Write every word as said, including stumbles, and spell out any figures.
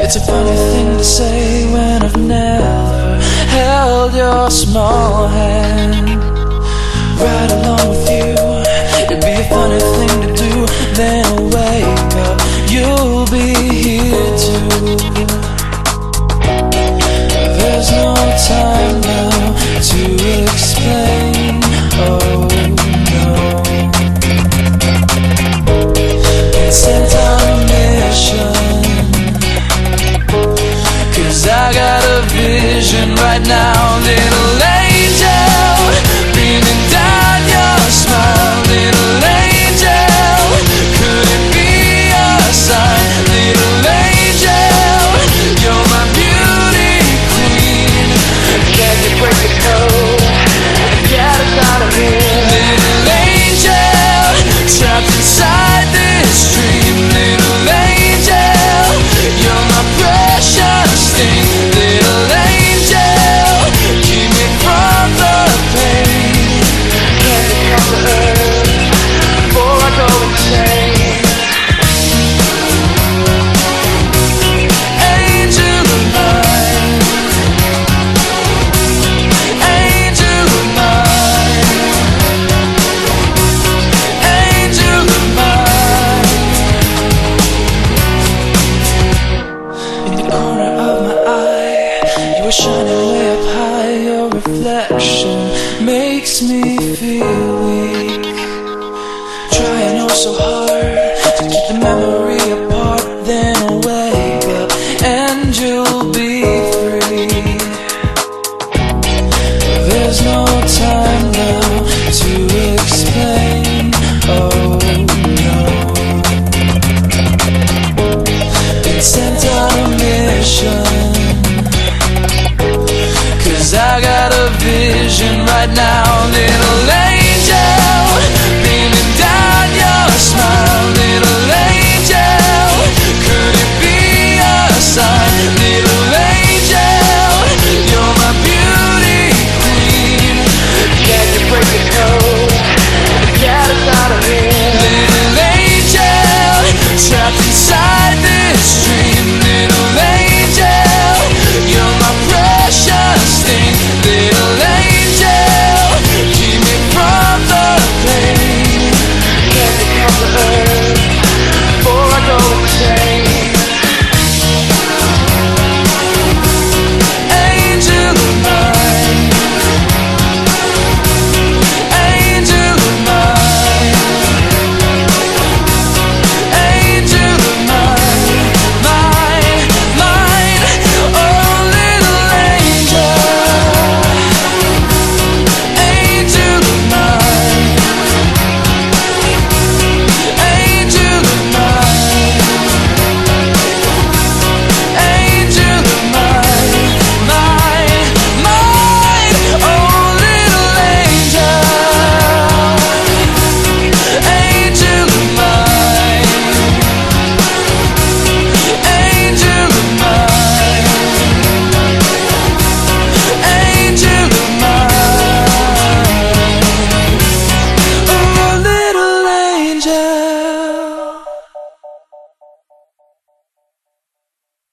It's a funny thing to say when I've never held your small hand. Right along with you, it'd be a funny thing to do. Then I'll wake up, you'll be here too. There's no time now to explain, oh no. Been sent on a mission, 'cause I got a vision right now. Little angel, beaming down your smile. Little angel, could it be a sign? Little angel, you're my beauty queen. Can you break the code and get us out of here? Little angel, trapped inside this dream. Little angel, you're my precious thing. Little angel, keep me from the pain. Can you come to earth before I go insane? Angel of mine, angel of mine, angel of mine. In the corner of my eye, you were shining way up high. Your reflection makes me feel weak. Trying oh so hard to keep the memory apart. Then I'll wake up and you'll be free. There's no time now to explain, oh no. Been sent on a mission, 'cause I got a vision right now.